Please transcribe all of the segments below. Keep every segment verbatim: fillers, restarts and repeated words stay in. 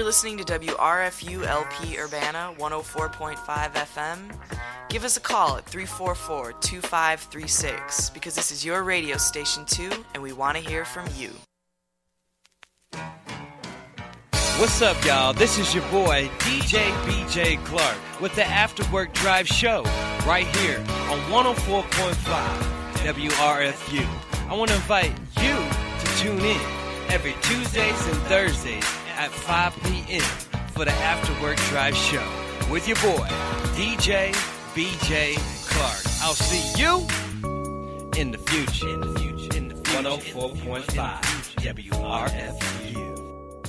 You're listening to W R F U L P Urbana one oh four point five F M. Give us a call at three four four, two five three six because this is your radio station too, and we want to hear from you. What's up, y'all? This is your boy, D J B J Clark, with the After Work Drive Show, right here on one oh four point five W R F U. I want to invite you to tune in every Tuesdays and Thursdays at five p.m. for the After Work Drive Show with your boy, D J B J Clark. I'll see you in the future. In the future. In the future. one oh four point five W R F U.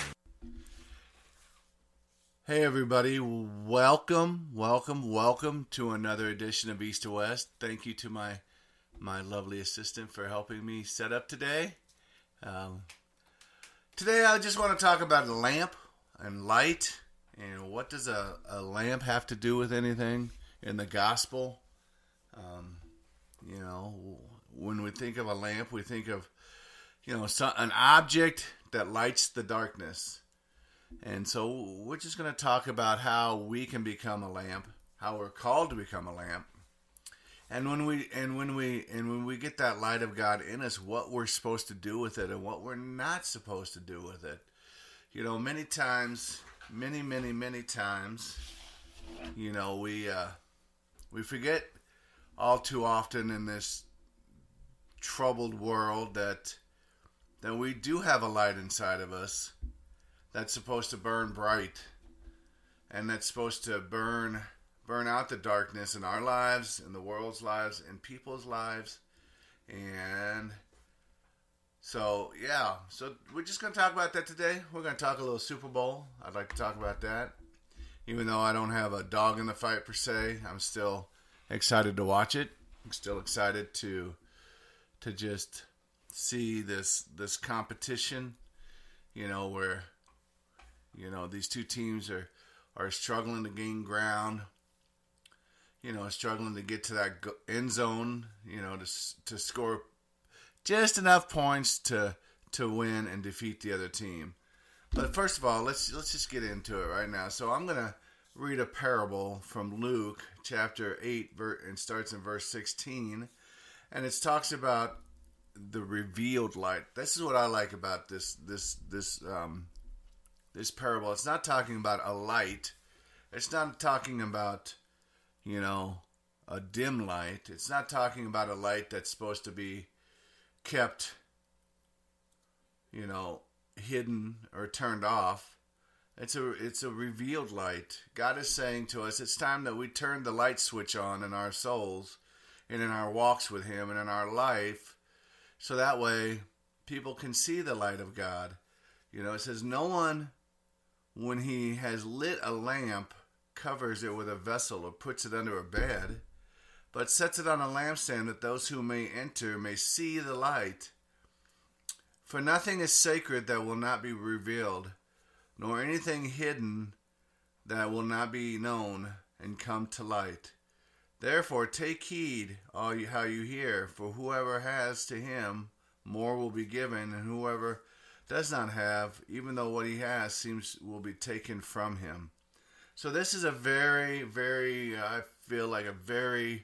Hey everybody, welcome, welcome, welcome to another edition of East to West. Thank you to my my lovely assistant for helping me set up today. Um, today I just want to talk about a lamp and light, and what does a, a lamp have to do with anything in the gospel. Um, you know, when we think of a lamp, we think of, you know, some, an object that lights the darkness. And so we're just going to talk about how we can become a lamp, how we're called to become a lamp. And when we and when we and when we get that light of God in us, what we're supposed to do with it and what we're not supposed to do with it. You know, many times, many, many, many times, you know, we uh, we forget all too often in this troubled world that that we do have a light inside of us that's supposed to burn bright, and that's supposed to burn burn out the darkness in our lives, in the world's lives, in people's lives. And so, yeah, so we're just going to talk about that today. We're going to talk a little Super Bowl. I'd like to talk about that. Even though I don't have a dog in the fight per se, I'm still excited to watch it. I'm still excited to to just see this this competition, you know, where You know, these two teams are, are struggling to gain ground, you know, struggling to get to that end zone, you know, to to score just enough points to to win and defeat the other team. But first of all, let's let's just get into it right now. So I'm going to read a parable from Luke chapter eight, and starts in verse sixteen, and it talks about the revealed light. This is what I like about this this this um This parable. It's not talking about a light. It's not talking about, you know, a dim light. It's not talking about a light that's supposed to be kept, you know, hidden or turned off. It's a it's a revealed light. God is saying to us, it's time that we turn the light switch on in our souls and in our walks with Him and in our life, so that way people can see the light of God. You know, it says no one, when he has lit a lamp, covers it with a vessel or puts it under a bed, but sets it on a lampstand that those who may enter may see the light. For nothing is sacred that will not be revealed, nor anything hidden that will not be known and come to light. Therefore take heed all you, how you hear, for whoever has, to him more will be given, and whoever does not have, even though what he has seems will be taken from him. So this is a very, very, uh, I feel like a very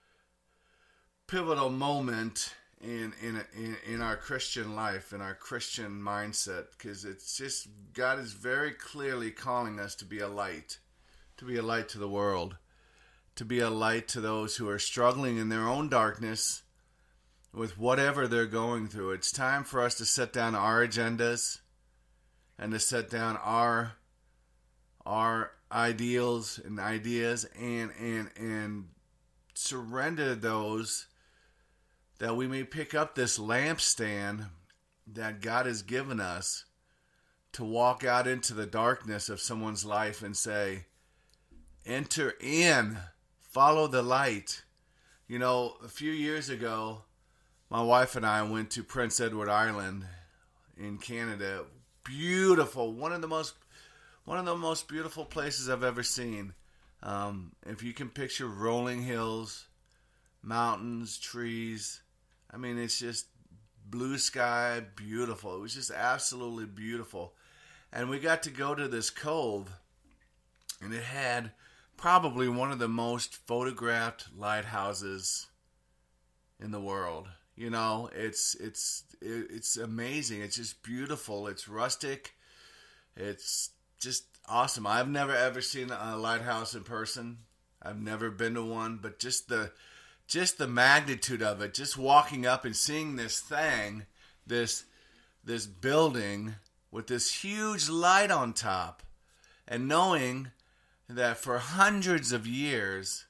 pivotal moment in in in, in our Christian life, in our Christian mindset, because it's just, God is very clearly calling us to be a light, to be a light to the world, to be a light to those who are struggling in their own darkness, with whatever they're going through. It's time for us to set down our agendas and to set down our our ideals and ideas and and and surrender those, that we may pick up this lampstand that God has given us to walk out into the darkness of someone's life and say, enter in, follow the light. You know, a few years ago, my wife and I went to Prince Edward Island in Canada. Beautiful, one of the most, one of the most beautiful places I've ever seen. Um, if you can picture rolling hills, mountains, trees, I mean, it's just blue sky, beautiful. It was just absolutely beautiful. And we got to go to this cove, and it had probably one of the most photographed lighthouses in the world. You know, it's it's it's amazing. It's just beautiful. It's rustic. It's just awesome. I've never ever seen a lighthouse in person. I've never been to one, but just the just the magnitude of it, just walking up and seeing this thing, this this building with this huge light on top, and knowing that for hundreds of years,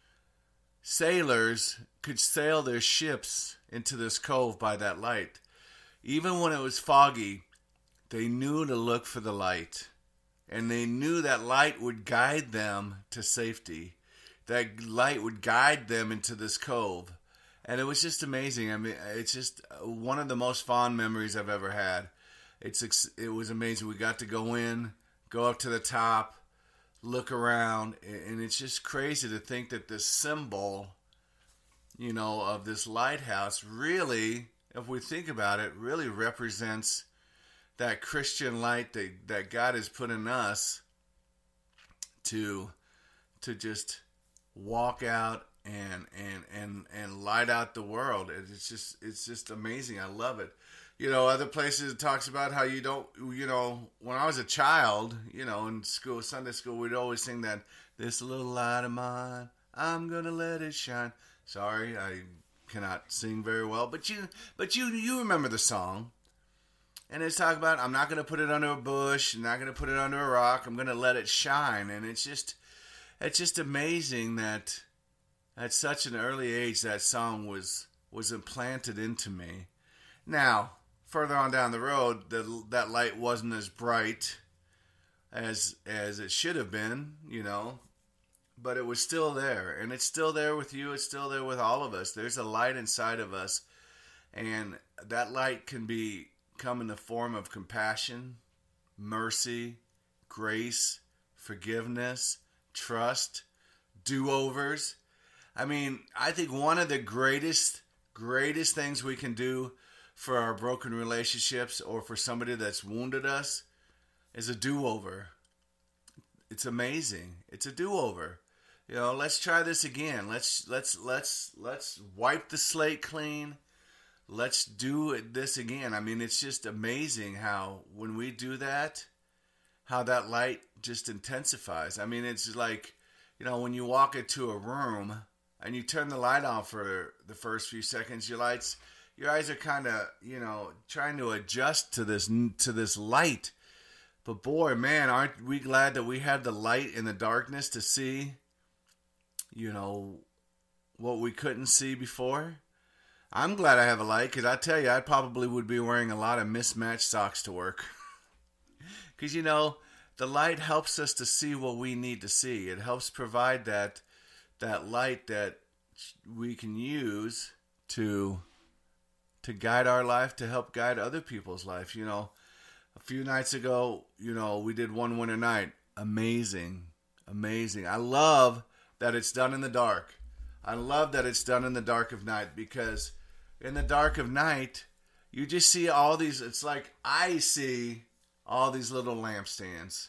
sailors could sail their ships into this cove by that light. Even when it was foggy, they knew to look for the light. And they knew that light would guide them to safety. That light would guide them into this cove. And it was just amazing. I mean, it's just one of the most fond memories I've ever had. It's It was amazing. We got to go in, go up to the top, look around, and it's just crazy to think that this symbol, you know, of this lighthouse really, if we think about it, really represents that Christian light that, that God has put in us to to just walk out and and and and light out the world. It's just it's just amazing. I love it. You know, other places it talks about how you don't, you know, when I was a child, you know, in school, Sunday school, we'd always sing that, this little light of mine, I'm gonna let it shine. Sorry, I cannot sing very well, but you, but you, you remember the song. And it's talking about, I'm not going to put it under a bush, I'm not going to put it under a rock, I'm going to let it shine. And it's just, it's just amazing that at such an early age that song was, was implanted into me. Now, further on down the road, the, that light wasn't as bright as as it should have been, you know, but it was still there, and it's still there with you. It's still there with all of us. There's a light inside of us, and that light can be come in the form of compassion, mercy, grace, forgiveness, trust, do-overs. I mean, I think one of the greatest, greatest things we can do for our broken relationships or for somebody that's wounded us is a do-over. It's amazing. It's a do-over. You know, let's try this again. Let's let's let's let's wipe the slate clean. Let's do this again. I mean, it's just amazing how when we do that, how that light just intensifies. I mean, it's like, you know, when you walk into a room and you turn the light on for the first few seconds, your lights, your eyes are kind of, you know, trying to adjust to this to this light. But boy, man, aren't we glad that we had the light in the darkness to see, you know, what we couldn't see before? I'm glad I have a light, because I tell you, I probably would be wearing a lot of mismatched socks to work. Because, you know, the light helps us to see what we need to see. It helps provide that that light that we can use to to guide our life, to help guide other people's life. You know, a few nights ago, you know, we did One Winter Night. Amazing. Amazing. I love that it's done in the dark. I love that it's done in the dark of night, because in the dark of night, you just see all these, it's like I see all these little lampstands,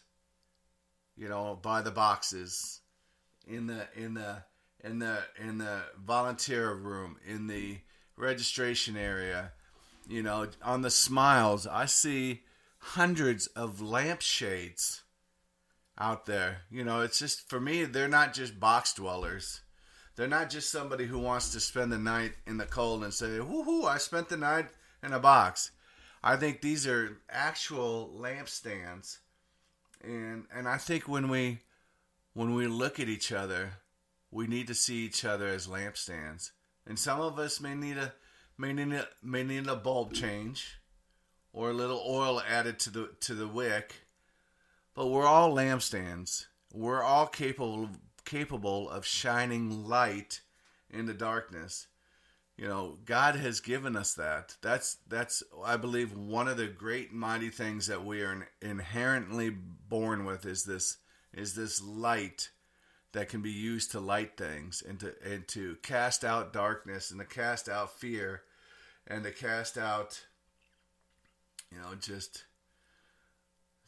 you know, by the boxes, in the, in the, in the, in the volunteer room, in the registration area, you know, on the smiles. I see hundreds of lampshades out there. You know, it's just, for me, they're not just box dwellers. They're not just somebody who wants to spend the night in the cold and say, woohoo, I spent the night in a box. I think these are actual lampstands. And and I think when we when we look at each other, we need to see each other as lampstands. And some of us may need a may need a, may need a bulb change or a little oil added to the to the wick. But we're all lampstands. We're all capable of capable of shining light in the darkness. You know, God has given us that. That's, that's I believe, one of the great mighty things that we are inherently born with is this, is this light that can be used to light things and to, and to cast out darkness and to cast out fear and to cast out, you know, just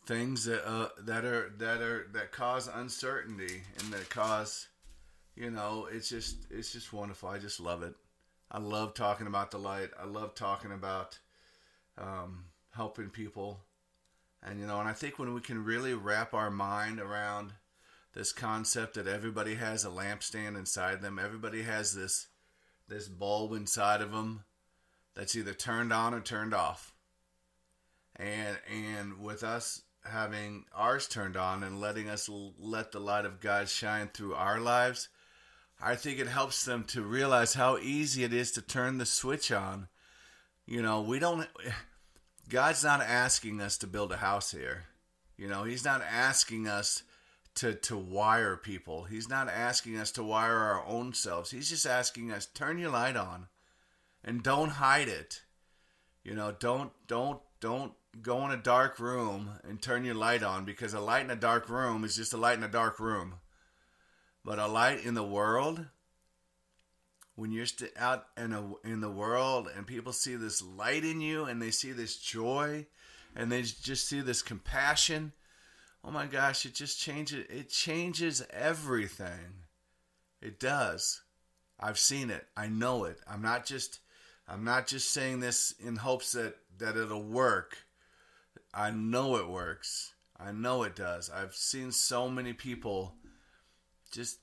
things that uh, that are that are that cause uncertainty and that cause, you know, it's just it's just wonderful. I just love it. I love talking about the light. I love talking about um, helping people, and you know, and I think when we can really wrap our mind around this concept that everybody has a lampstand inside them, everybody has this this bulb inside of them that's either turned on or turned off. And and with us having ours turned on and letting us l- let the light of God shine through our lives, I think it helps them to realize how easy it is to turn the switch on. You know, we don't, God's not asking us to build a house here. You know, He's not asking us to, to wire people. He's not asking us to wire our own selves. He's just asking us, turn your light on and don't hide it. You know, don't, don't, don't go in a dark room and turn your light on, because a light in a dark room is just a light in a dark room. But a light in the world, when you're st- out in, a, in the world and people see this light in you and they see this joy and they just see this compassion, oh my gosh, it just changes, it changes everything. It does. I've seen it. I know it. I'm not just, I'm not just saying this in hopes that, that it'll work. I know it works. I know it does. I've seen so many people just,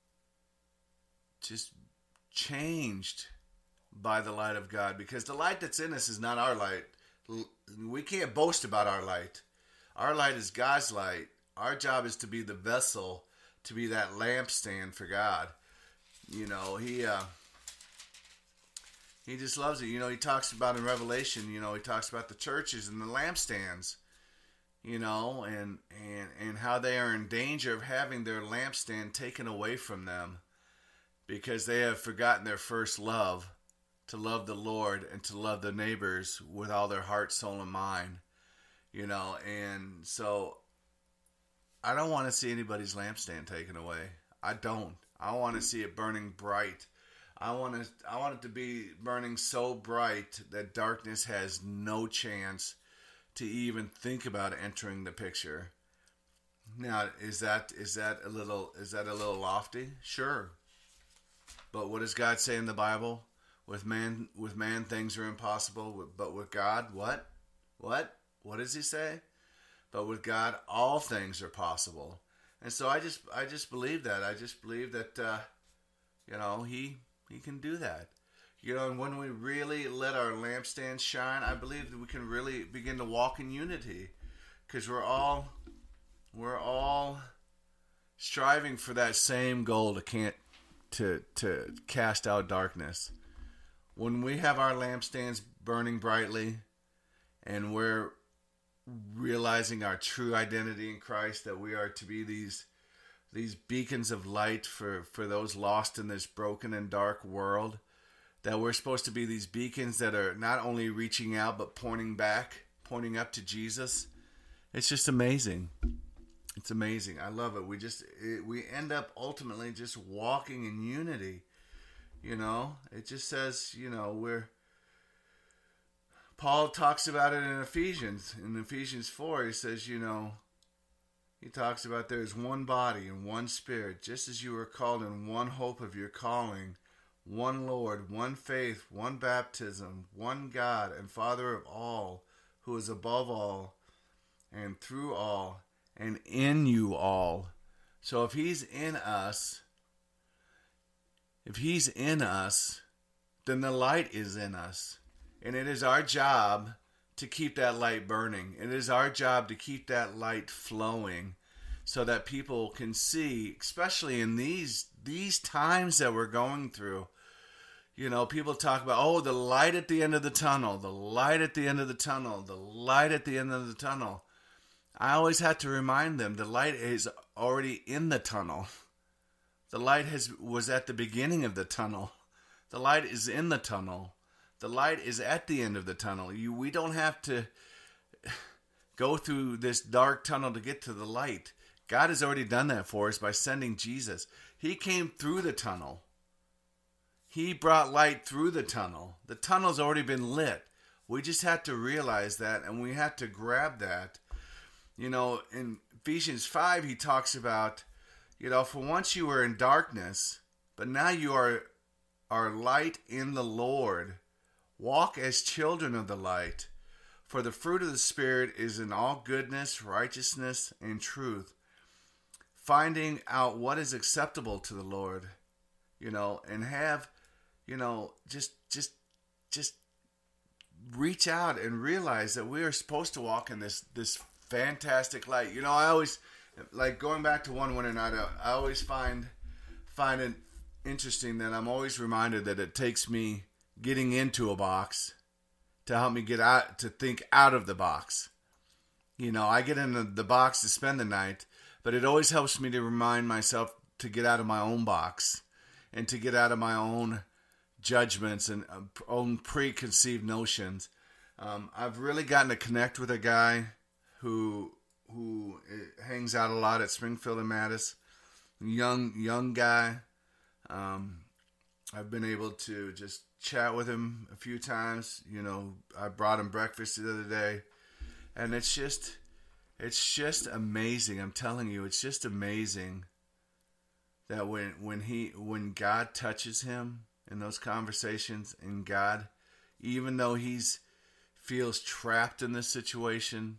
just changed by the light of God, because the light that's in us is not our light. We can't boast about our light. Our light is God's light. Our job is to be the vessel, to be that lampstand for God. You know, He uh, He just loves it. You know, He talks about in Revelation, you know, He talks about the churches and the lampstands, you know, and, and, and how they are in danger of having their lampstand taken away from them because they have forgotten their first love, to love the Lord and to love their neighbors with all their heart, soul, and mind. You know, and so I don't want to see anybody's lampstand taken away. I don't. I want to see it burning bright. I want to. I want it to be burning so bright that darkness has no chance to even think about entering the picture. Now, is that is that a little is that a little lofty? Sure. But what does God say in the Bible? With man, with man, things are impossible. But with God, what? What? What does He say? But with God, all things are possible. And so I just, I just believe that. I just believe that, uh, you know, He, He can do that. You know, and when we really let our lampstand shine, I believe that we can really begin to walk in unity, because we're all, we're all striving for that same goal to can't, to to cast out darkness. When we have our lampstands burning brightly, and we're realizing our true identity in Christ, that we are to be these these beacons of light for, for those lost in this broken and dark world, that we're supposed to be these beacons that are not only reaching out but pointing back, pointing up to Jesus. It's just amazing. It's amazing. I love it. We just it, we end up ultimately just walking in unity. You know, it just says, you know, we're Paul talks about it in Ephesians. In Ephesians four, he says, you know, he talks about there's one body and one spirit, just as you were called in one hope of your calling, one Lord, one faith, one baptism, one God and Father of all, who is above all and through all and in you all. So if He's in us, if He's in us, then the light is in us. And it is our job to keep that light burning. It is our job to keep that light flowing so that people can see, especially in these these times that we're going through. You know, people talk about, oh, the light at the end of the tunnel, the light at the end of the tunnel, the light at the end of the tunnel. I always have to remind them the light is already in the tunnel. The light has was at the beginning of the tunnel. The light is in the tunnel. The light is at the end of the tunnel. You, we don't have to go through this dark tunnel to get to the light. God has already done that for us by sending Jesus. He came through the tunnel. He brought light through the tunnel. The tunnel's already been lit. We just have to realize that, and we have to grab that. you know, in Ephesians five, he talks about, you know, for once you were in darkness, but now you are, are light in the Lord. Walk as children of the light. For the fruit of the Spirit is in all goodness, righteousness, and truth. Finding out what is acceptable to the Lord, you know, and have, you know, just, just, just reach out and realize that we are supposed to walk in this, this fantastic light. You know, I always, like going back to one winter night, I, I always find, find it interesting that I'm always reminded that it takes me getting into a box to help me get out, to think out of the box. You know, I get in the, the box to spend the night, but it always helps me to remind myself to get out of my own box and to get out of my own judgments and uh, own preconceived notions. Um, I've really gotten to connect with a guy who who hangs out a lot at Springfield and Mattis. Young young guy. Um, I've been able to just chat with him a few times. You know, I brought him breakfast the other day, and it's just, it's just amazing. I'm telling you, it's just amazing that when when he when God touches him in those conversations, and God, even though he's feels trapped in this situation,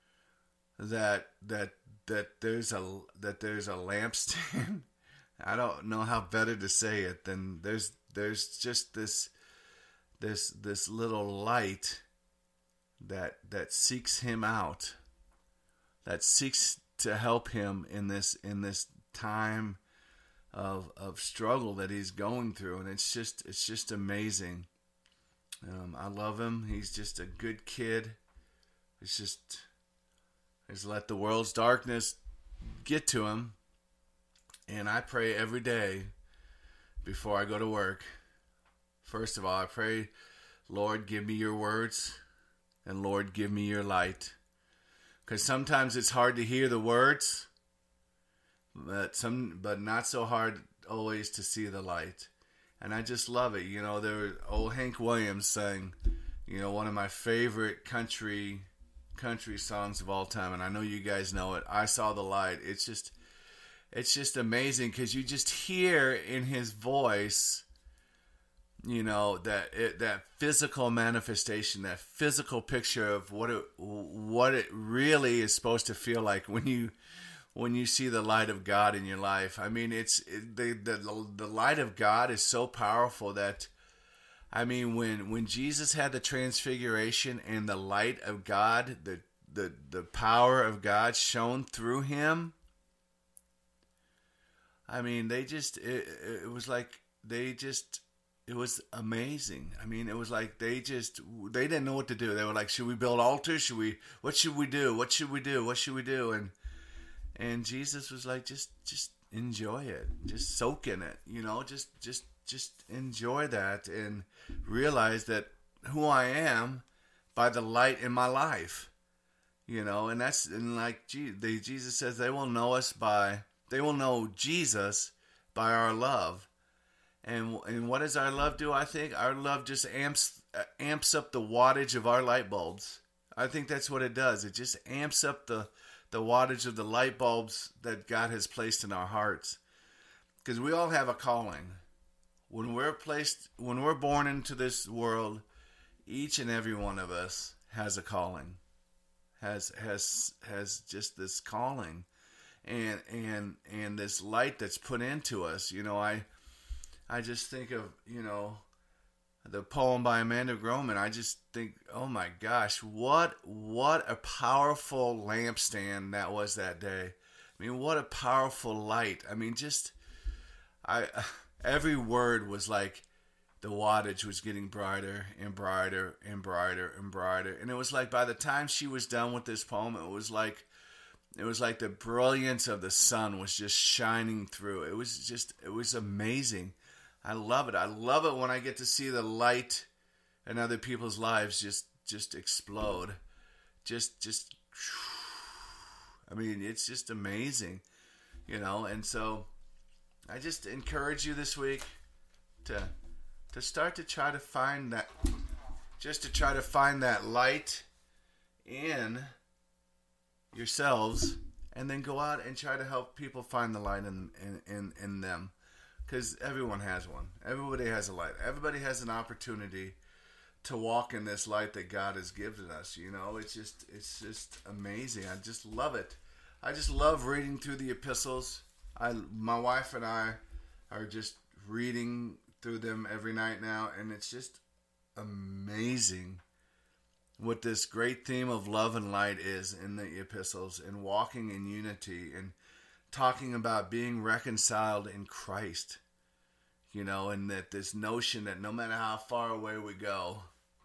that that that there's a that there's a lampstand. I don't know how better to say it than there's there's just this this this little light that that seeks him out, that seeks to help him in this in this time of of struggle that he's going through, and it's just it's just amazing. Um, I love him. He's just a good kid. It's just just let the world's darkness get to him. And I pray every day before I go to work. First of all, I pray, Lord, give me your words, and Lord, give me your light. Because sometimes it's hard to hear the words, but some, but not so hard always to see the light. And I just love it. You know, there was old Hank Williams sang, you know, one of my favorite country country songs of all time, and I know you guys know it. I Saw the Light. It's just It's just amazing because you just hear in his voice, you know, that it, that physical manifestation, that physical picture of what it what it really is supposed to feel like when you when you see the light of God in your life. I mean, it's it, the the the light of God is so powerful that, I mean, when when Jesus had the transfiguration and the light of God, the the the power of God shone through him. I mean, they just, it, it was like, they just, it was amazing. I mean, it was like, they just, they didn't know what to do. They were like, should we build altars? Should we, what should we do? What should we do? What should we do? And, and Jesus was like, just, just enjoy it. Just soak in it, you know, just, just, just enjoy that and realize that who I am by the light in my life, you know, and that's, and like, they, Jesus says they will know us by, They will know Jesus by our love. And and what does our love do, I think? Our love just amps amps up the wattage of our light bulbs. I think that's what it does. It just amps up the, the wattage of the light bulbs that God has placed in our hearts. Because we all have a calling. When we're placed, when we're born into this world, each and every one of us has a calling. Has has has just this calling. And and and this light that's put into us, you know, I I just think of, you know, the poem by Amanda Groman. I just think, oh my gosh, what what a powerful lampstand that was that day. I mean, what a powerful light. I mean, just I every word was like the wattage was getting brighter and brighter and brighter and brighter. And it was like by the time she was done with this poem, it was like It was like the brilliance of the sun was just shining through. It was just, it was amazing. I love it. I love it when I get to see the light in other people's lives just, just explode. Just, just, I mean, it's just amazing, you know? And so I just encourage you this week to, to start to try to find that, just to try to find that light in yourselves, and then go out and try to help people find the light in in, in, in them. Because everyone has one. Everybody has a light. Everybody has an opportunity to walk in this light that God has given us. You know, it's just it's just amazing. I just love it. I just love reading through the epistles. I, my wife and I are just reading through them every night now, and it's just amazing what this great theme of love and light is in the epistles, and walking in unity, and talking about being reconciled in Christ. You know, and that this notion that no matter how far away we go,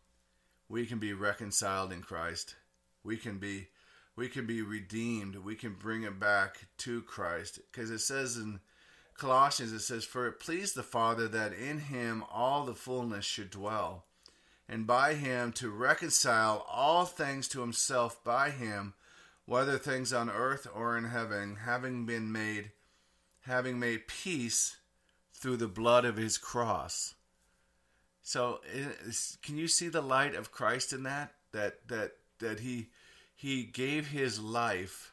we can be reconciled in Christ. We can be we can be redeemed. We can bring it back to Christ. Because it says in Colossians, it says, "For it pleased the Father that in him all the fullness should dwell, and by him to reconcile all things to himself by him, whether things on earth or in heaven, having been made, having made peace through the blood of his cross." So, can you see the light of Christ in that? That that that he he gave his life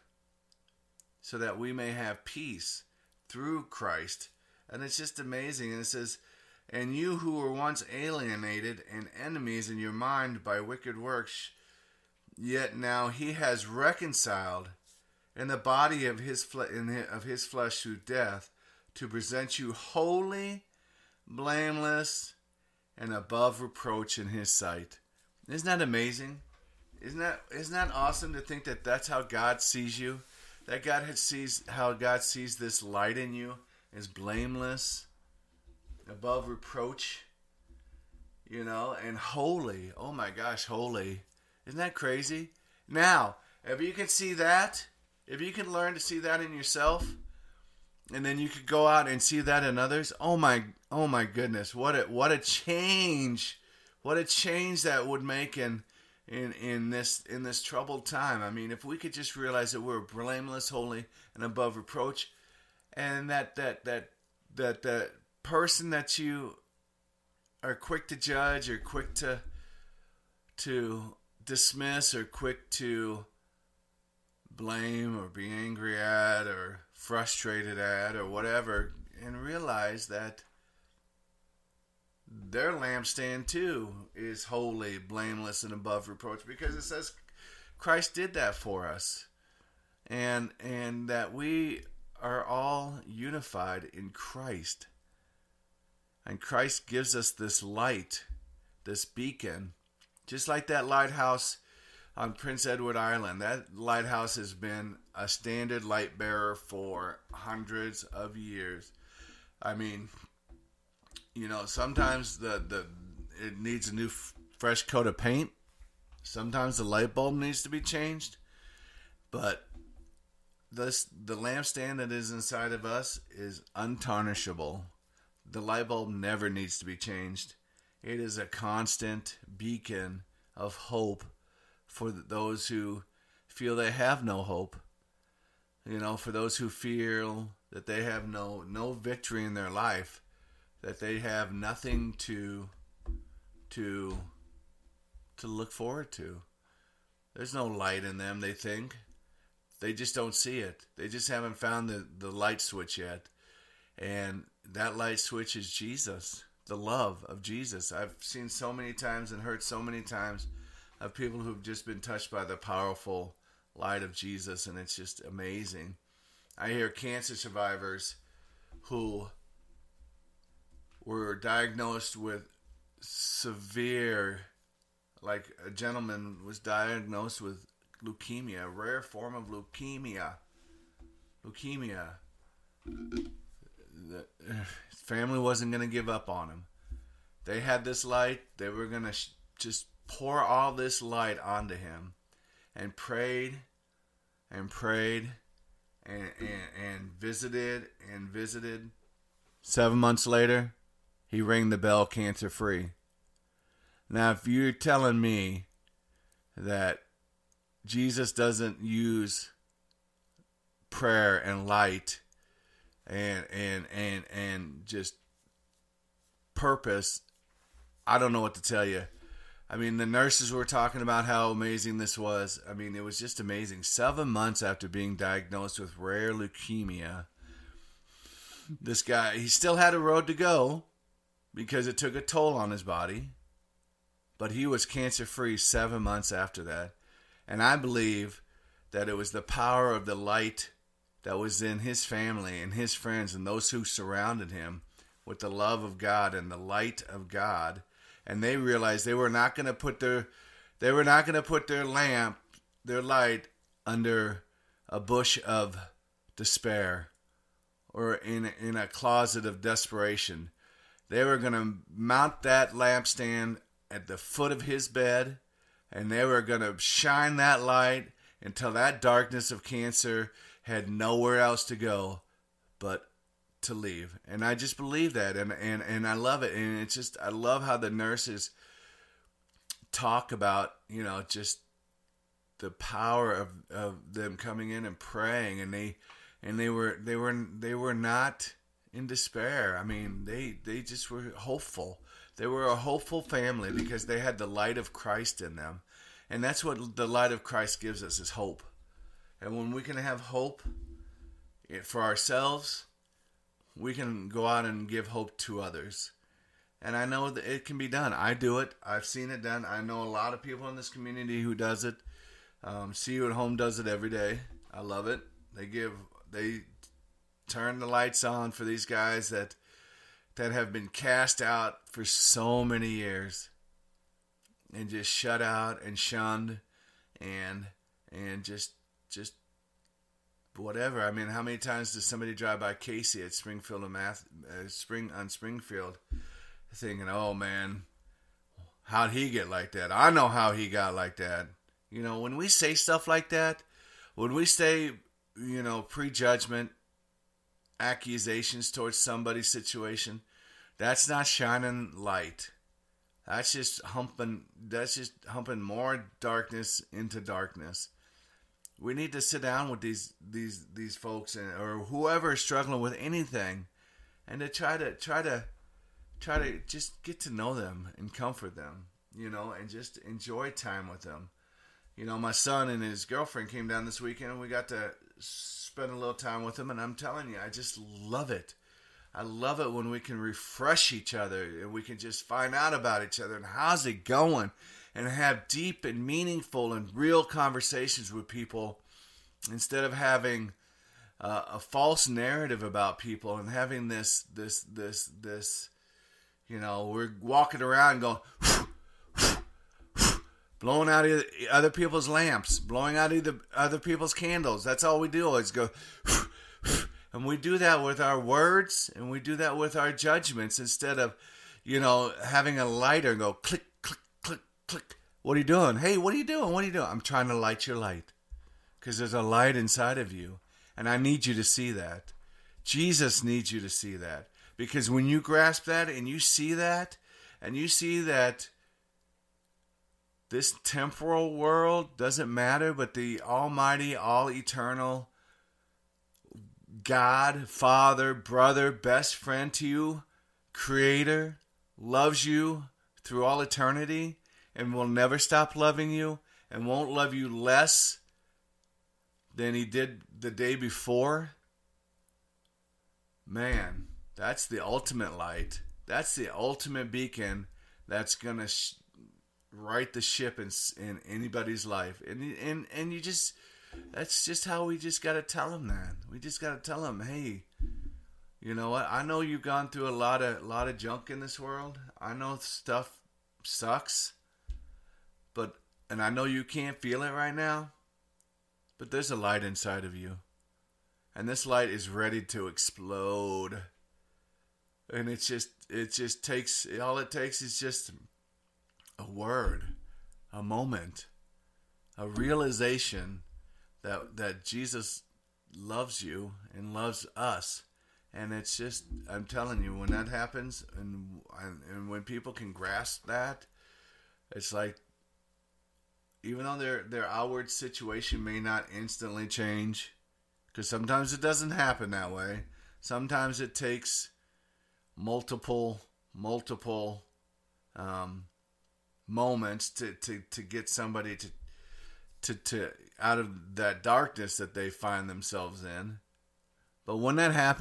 so that we may have peace through Christ, and it's just amazing. And it says, "And you who were once alienated and enemies in your mind by wicked works, yet now he has reconciled in the body of his fle- in his, of his flesh through death, to present you holy, blameless, and above reproach in his sight." Isn't that amazing? Isn't that isn't that awesome to think that that's how God sees you? That God has sees how God sees this light in you as blameless, above reproach, you know, and holy. Oh my gosh, holy. Isn't that crazy? Now, if you can see that, if you can learn to see that in yourself, and then you could go out and see that in others, oh my oh my goodness, what a what a change. What a change that would make in in in this in this troubled time. I mean, if we could just realize that we're blameless, holy, and above reproach, and that that that that that person that you are quick to judge, or quick to to dismiss, or quick to blame, or be angry at, or frustrated at, or whatever, and realize that their lampstand too is holy, blameless, and above reproach, because it says Christ did that for us, and and that we are all unified in Christ, and Christ gives us this light, this beacon, just like that lighthouse on Prince Edward Island. That lighthouse has been a standard light bearer for hundreds of years. I mean, you know, sometimes the, the it needs a new f- fresh coat of paint. Sometimes the light bulb needs to be changed. But this the lampstand that is inside of us is untarnishable. The light bulb never needs to be changed. It is a constant beacon of hope for those who feel they have no hope. You know, for those who feel that they have no no victory in their life, that they have nothing to to to look forward to. There's no light in them, they think. They just don't see it. They just haven't found the, the light switch yet. And that light switch is Jesus, the love of Jesus. I've seen so many times and heard so many times of people who've just been touched by the powerful light of Jesus, and it's just amazing. I hear cancer survivors who were diagnosed with severe, like a gentleman was diagnosed with leukemia, a rare form of leukemia. Leukemia. The, his family wasn't going to give up on him. They had this light. They were going to sh- just pour all this light onto him, and prayed and prayed and, and, and visited and visited. Seven months later, he rang the bell cancer free. Now, if you're telling me that Jesus doesn't use prayer and light and and and and just purpose, I don't know what to tell you. I mean, the nurses were talking about how amazing this was. I mean, it was just amazing. Seven months after being diagnosed with rare leukemia, this guy, he still had a road to go because it took a toll on his body. But he was cancer-free seven months after that. And I believe that it was the power of the light that was in his family and his friends and those who surrounded him with the love of God and the light of God. And they realized they were not going to put their they were not going to put their lamp, their light, under a bush of despair or in in a closet of desperation. They were going to mount that lampstand at the foot of his bed, and they were going to shine that light until that darkness of cancer had nowhere else to go but to leave. And I just believe that, and, and, and I love it. And it's just, I love how the nurses talk about, you know, just the power of, of them coming in and praying, and they and they were they were they were not in despair. I mean, they they just were hopeful. They were a hopeful family because they had the light of Christ in them. And that's what the light of Christ gives us, is hope. And when we can have hope for ourselves, we can go out and give hope to others. And I know that it can be done. I do it. I've seen it done. I know a lot of people in this community who does it. Um, See You at Home does it every day. I love it. They give, they turn the lights on for these guys that that have been cast out for so many years and just shut out and shunned and and just just whatever. I mean, how many times does somebody drive by Casey at Springfield and Math, uh, Spring on Springfield, thinking, "Oh man, how'd he get like that? I know how he got like that." You know, when we say stuff like that, when we say, you know, prejudgment, accusations towards somebody's situation, that's not shining light. That's just humping. That's just humping more darkness into darkness. We need to sit down with these these these folks and, or whoever is struggling with anything, and to try to try to try to just get to know them and comfort them, you know, and just enjoy time with them. You know, my son and his girlfriend came down this weekend, and we got to spend a little time with them. And I'm telling you, I just love it. I love it when we can refresh each other and we can just find out about each other and how's it going, and have deep and meaningful and real conversations with people instead of having uh, a false narrative about people and having this, this, this, this, you know, we're walking around going, blowing out other people's lamps, blowing out either other people's candles. That's all we do is go, and we do that with our words, and we do that with our judgments instead of, you know, having a lighter and go click, click, click, click. What are you doing? Hey, what are you doing? What are you doing? I'm trying to light your light because there's a light inside of you, and I need you to see that. Jesus needs you to see that, because when you grasp that and you see that, and you see that this temporal world doesn't matter, but the almighty, all-eternal God, Father, brother, best friend to you, Creator, loves you through all eternity and will never stop loving you and won't love you less than He did the day before. Man, that's the ultimate light. That's the ultimate beacon that's going to sh- right the ship in, in anybody's life. And, and, and you just... That's just how we just got to tell them that. We just got to tell them, hey, you know what? I know you've gone through a lot of lot of junk in this world. I know stuff sucks, but and I know you can't feel it right now, but there's a light inside of you, and this light is ready to explode. And it's just it just takes all it takes is just a word, a moment, a realization that that Jesus loves you and loves us. And it's just, I'm telling you, when that happens, and, and and when people can grasp that, it's like, even though their their outward situation may not instantly change, because sometimes it doesn't happen that way. Sometimes it takes multiple, multiple um, moments to, to, to get somebody to, to to out of that darkness that they find themselves in. But when that happens,